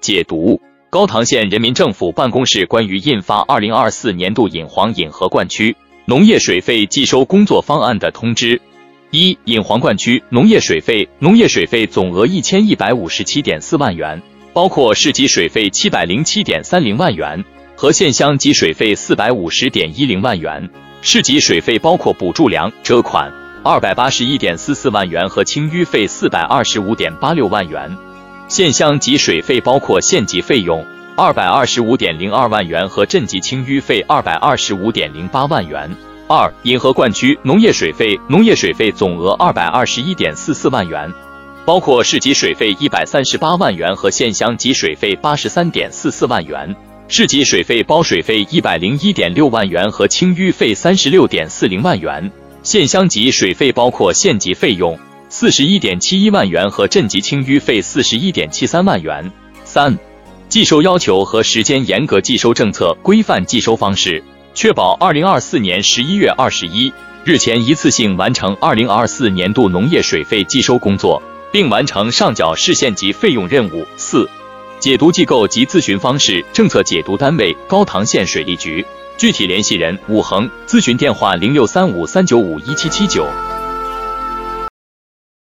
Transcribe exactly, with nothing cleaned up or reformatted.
解读：高唐县人民政府办公室关于印发二零二四年度引黄引河灌区农业水费计收工作方案的通知。一、引黄灌区农业水费，农业水费总额一千一百五十七点四万元，包括市级水费七百零七点三零万元和县乡级水费四百五十点一零万元。市级水费包括补助粮、折款二百八十一点四四万元和清淤费四百二十五点八六万元。县乡级水费包括县级费用二百二十五点零二万元和镇级清淤费二百二十五点零八万元。二、引河灌区农业水费，农业水费总额二百二十一点四四万元，包括市级水费一百三十八万元和县乡级水费八十三点四四万元。市级水费包水费一百零一点六万元和清淤费三十六点四零万元。县乡级水费包括县级费用四十一点七一万元和镇级清淤费四十一点七三万元。三、计收要求和时间严格计收政策规范计收方式，确保二零二四年十一月二十一日前一次性完成二零二四年度农业水费计收工作，并完成上缴市县级费用任务。四、解读机构及咨询方式，政策解读单位高唐县水利局，具体联系人武恒，咨询电话零六三五三九五一七七九。